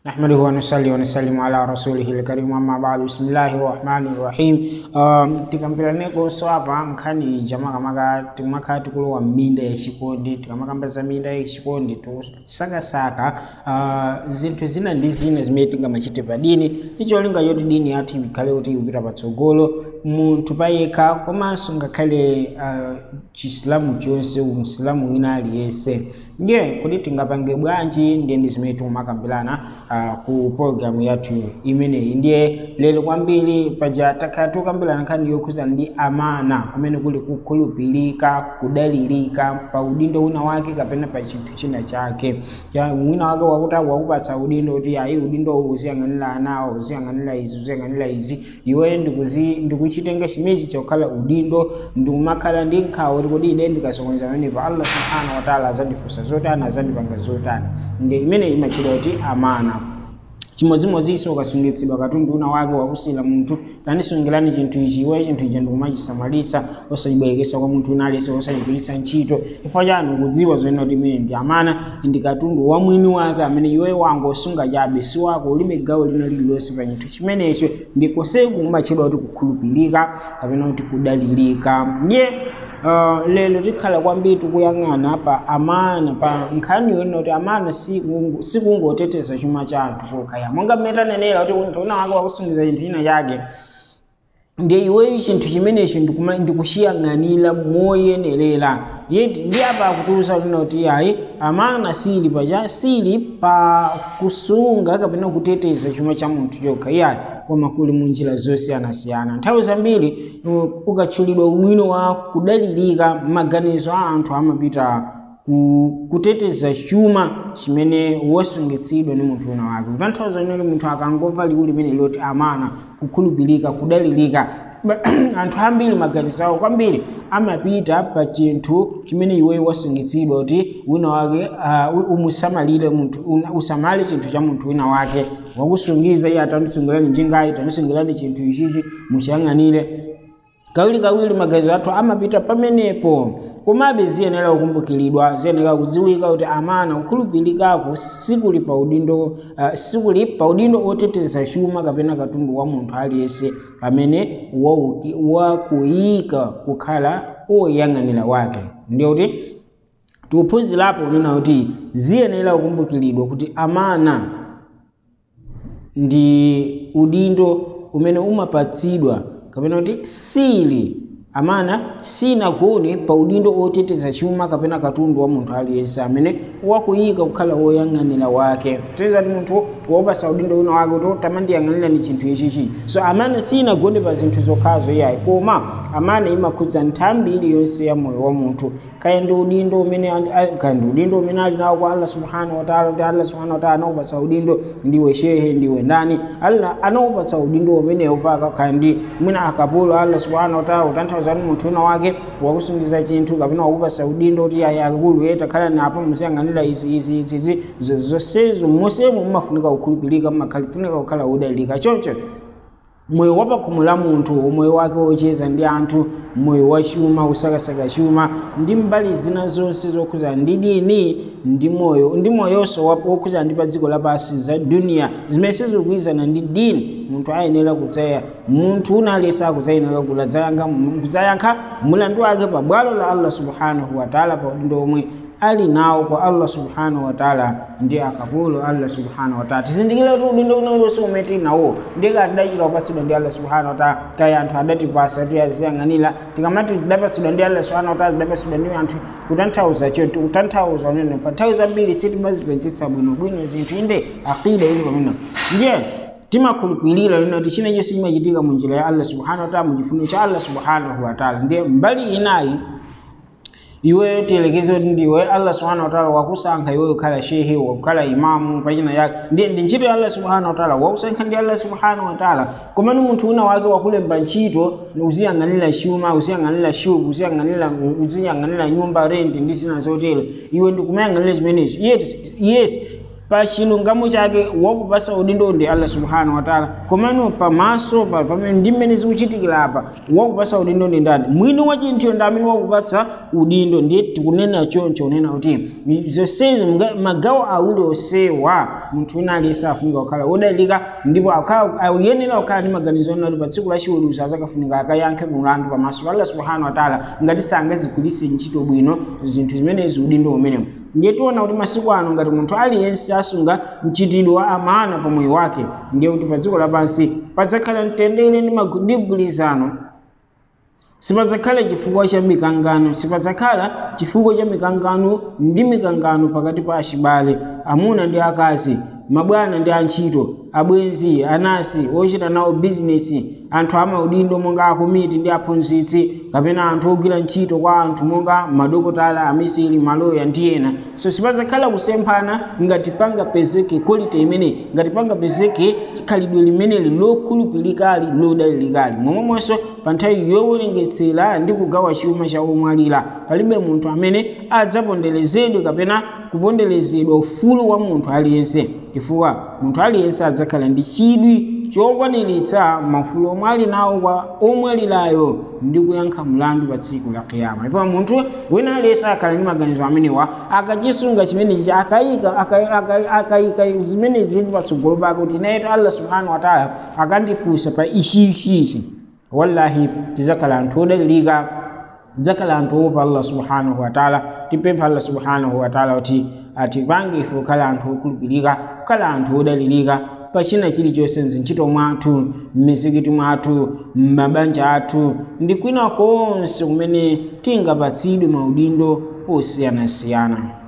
نحمده ونصلي ونسلم على رسوله الكريم أما بعد بسم الله الرحمن الرحيم tikampirane koso apa nkhani jamaa kama tukulowa minda ya chikondi tikamakamba minda ya chikondi tusakasaka zinthu zina ndi zina zimene tingamachite pa dini icho linga yoti dini yathu ikhale kuti upita patsogolo munthu payekha komanso ngakhale chisilamu chonse umusilamu wina aliyense ndiye kuti tingapange bwanji ndi zimene timakambirana ku program yathu imeneyi ndiye lero kwambiri paja takhala tukambirana nkhani yokhuzana ndi amana kumene kuli kukhulupirika kudalirika pa udindo wina wake kapena pa chinthu china chake wina wake wakupatsa udindo kuti ayi udindo uziyang'anira anawo uziyang'anira izi iwe ndikuchitenga chimechi chokhala udindo ndikumakhala ndi nkhawa kuti kodi ine ndikasokoneza pamenepo Allah subhanahu wa ta'ala azandifunsa zotani azandipanga zotani ndi imene imachita kuti amana chimodzimodzinso ukasungitsidwa katundu una wake wakusila munthu tanisungirani chinthu ichi iwe chinthu ichi ndikumachisamalitsa osachibwerekesa kwa munthu unalese osachigwiritsa ntchito chifukwa chani kudziwa zoona kuti imene ndi amana ndi katundu wa mwini wake amene iwe wangosunga chabe si wako ulibe gawo lina lililonse pa chinthu chimenecho ndikose kumachedwa kuti kukhulupirika kapena kuti kudalirika ndiye lelo tikhala kwambiri tikuyang'ana pa amana pa nkhani yona kuti amana sikungoteteza chuma cha anthu kokha monga mmene tanenera kuti munthu una wake wakusungiza chinthu china chake ndiye iweyo chinthu chimenecho ndikuchiyang'anira moyenerera ndi apa akutiuza kuti ayi amana sili pa kusunga kapena kuteteza chuma cha munthu chokha iyayi koma kuli munjira zosiyanasiyana nthawi zambiri ukatchulidwa ubwino wa kudalirika maganizo a anthu amapita kuteteza chuma chimene wasungitsidwa ni munthu una wake kutanthauza kuti munthu akangomva liwu limene loti amana kukhulupirika kudalirika anthu ambiri maganizo awo kwambiri amapita pa chinthu chimene iwe wasungitsidwa kuti wina wake umusamalire munthu usamale chinthu cha munthu wina wake wakusungiza iye atandisungirani njingayi tandisungirani chinthu ichichi muchiyang'anire kawiri maganizo athu amapita pamenepo komabe ziyenera kukumbukiridwa ziyenera kudziwika kuti amana kukhulupirikako sikuli pa udindo oteteza chuma kapena katundu wa munthu aliyense pamene wakuyika kukhala oyang'anira wake ndiye kuti tikuphunzirapo kunena kuti ziyenera kukumbukiridwa kuti amana ndi udindo umene umapatsidwa kapena kuti sili amana sinagone pa udindo oteteza chuma kapena katundu wa munthu aliyense amene wakuyika kukhala woyang'anira wake teza kuti munthu wopasa udindo wina wake kuti tamandiyang'anira ni chinthu ichichi so amana sinagone pa zinthu zokhazo iyayi koma amana imakhudza nthambi iliyonse ya moyo wa munthu kaya ndi udindo umene ali nawo kwa Allah subhanahu wa ta'ala kuti Allah subhanahu wa ta'ala anakupatsa udindo ndiwe shehe ndiwe ndani Allah anakupatsa udindo umenewo paka kaya ndi mwina akapolo Allah subhanahu wa ta'ala utanthauzani munthu una wake wakusungiza chinthu kapena wakupatsa udindo kuti akakulu yeta khala napo musiyang'anira izi zonsezo mosemo mumafunika kukhulupirika mumafunika kukhala udalirika choncho moyo wa pakhomo la munthu moyo wake wocheza ndi anthu moyo wa chuma usakasaka chuma ndi mbali zina zonse zokhuza ndi dini ndi moyonso wokhuza ndi pa dziko lapansi za dunia zimene sizikuyizana ndi dini munthu ayenera kudzaya munthu unalesa kudzayenera kudzayankha mulandu wake pa bwalo la Allah subhanahu wa ta'ala pa udindo omwe ali nawo kwa Allah subhanahu wa ta'ala ndi akapolo Allah subhanahu wa ta'ala tizindikira kuti udindo unalonse umene nawo ndiye adachita kupatsidwa ndi Allah subhanahu wa ta'ala kaya anthu adatipasa kuti aziyang'anira tikamati tidapatsidwa ndi Allah subhanahu wa ta'ala tidapatsidwa ndi anthu kutanthauza unene nthawi zambiri sitimazimvetsetsa bwinobwino zinthu inde aqida ili pamene ndiye timakhulupirira lino kuti chinachonse chimachitika mu njira ya Allah subhanahu wa ta'ala mu chifuniro cha Allah subhanahu wa ta'ala ndiye mbali inayi iwe tielekeze kuti ndiwe Allah subhanahu wa ta'ala wakusankha iwe ukhala shehe wakukhala imamu pachina yake ndi ntchito ya Allah subhanahu wa ta'ala wakusankha ndi Allah subhanahu wa ta'ala komano munthu una wake wakulemba ntchito uziyang'anira chuma uziyang'anira shubu uziyang'anira nyumba rent ndi zina zotero iwe ndikumayang'anira chimenechi yes pa chilungamo chake wakupasa udindo ndi Allah subhanahu wa ta'ala, komano pamaso pamene ndi mmene zikuchitikira apa wakupasa udindo ndi ndani? Mwini wa chinthu ndi amene wakupatsa udindo. Ndiye tikunena choncho unena kuti zonsezi magawo awiri onsewa munthu wina aliyense afunika kukhala wodalika, ndipo akuyenera kukhala ndi maganizo ena kuti pa tsiku la chiweruzo azakafunika akayankhe mulandu pamaso pa Allah subhanahu wa ta'ala ngati sangazigwiritse ntchito bwino zinthu zimenezi udindo umenewu. Ndiye tiona kuti masiku ano ngati munthu aliyense asunga mchitidwe wa amana pa moyo wake, ndiye kuti pa dziko lapansi padzakhala mtendere ndi mgwirizano. Sipadzakhala chifukwa cha mikangano, sipadzakhala chifukwa cha mikangano ndi mikangano pakati pa achibale, amuna ndi akazi, mabwana ndi antchito, abwenzi, anasi, ochita nawo bizinesi, anthu amaudindo monga akomiti ndi aphunzitsi, kapena anthu ogwira ntchito kwa anthu monga madokotala, amisiri, maloya ndi ena. So sipadzakhala kusemphana ngati pangapezeke quality imene, ngati pangapezeke khalidwe limeneli lokhulupilikali lodalilikali. Momwemonso pa nthawi yowerengetsera ndi kugawa chuma cha omwalira palibe munthu amene adzaponderezedwe kapena kuponderezedwa ufulu wa munthu aliyense, chifukwa munthu aliyense adzakhala ndi chidwi chokwaniritsa mafulo omwe ali nawo kwa omwalirayo ndi kuyankha mlandu pa tsiku la kiyama. Chifukwa munthu wina aliyense akhala ndi maganizo amenewa, akachisunga chimenechi, akayika zimene zili patsogolo pake kuti nayetu Allah subhanahu wa ta'ala akandifunsa pa ichi, wallahi tizakhala anthu odalirika, tizakhala anthu opa Allah subhanahu wa ta'ala. Tipempha Allah subhanahu wa ta'ala kuti atipange ife kukhala anthu okhulupirika, kukhala anthu odalirika pachina chilichonse, ntchito mwathu, m'mizikiti mwathu, m'mabanja athu ndi kwina konse kumene tingapatsidwe maudindo osiyanasiyana.